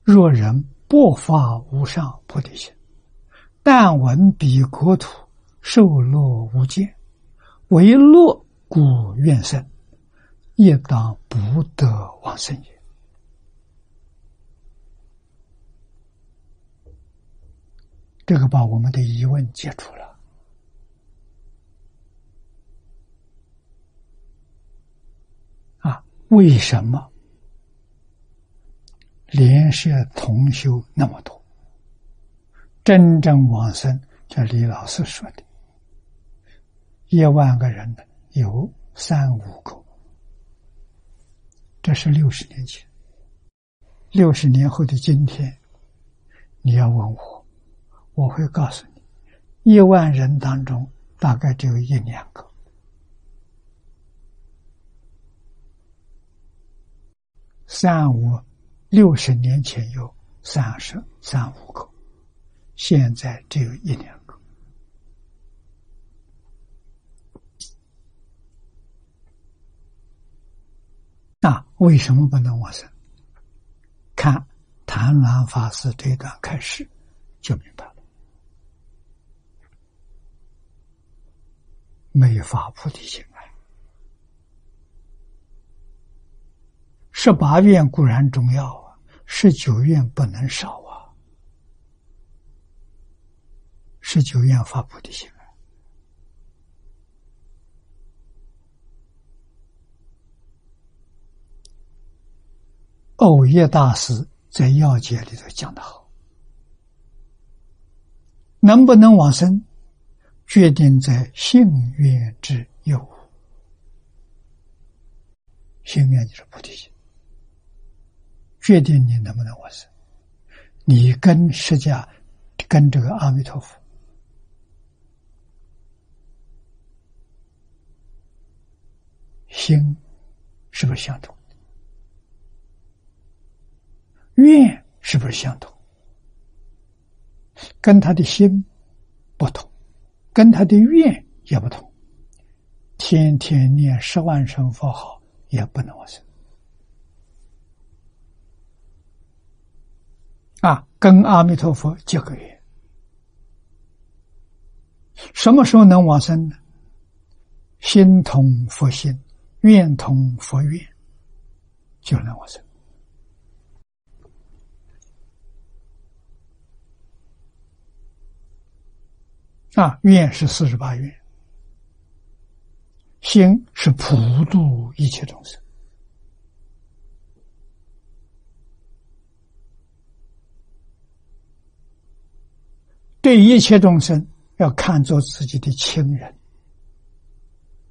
若人不发无上菩提心，但闻彼国土受乐无间，为乐故愿生，亦当不得往生也。这个把我们的疑问解除了。为什么莲社同修那么多，真正往生，像李老师说的，1万个人有3、5个，这是60年前。60年后的今天，你要问我，我会告诉你，1万人当中大概只有1、2个。60年前有33、5个，现在只有1、2个。那为什么不能往生？看谭鸾法师这段开始就明白了。没发菩提心啊！18愿固然重要啊，19愿不能少啊。19愿发菩提心啊。藕叶大师在要解里头讲得好，能不能往生，决定在信愿之有无。信愿就是菩提心，决定你能不能往生。你跟释迦，跟这个阿弥陀佛，心是不是相同？愿是不是相同？跟他的心不同，跟他的愿也不同。天天念10万声佛号也不能往生。跟阿弥陀佛结个缘。什么时候能往生呢？心同佛心，愿同佛愿，就能往生。愿是48愿，心是普度一切众生。对一切众生要看作自己的亲人，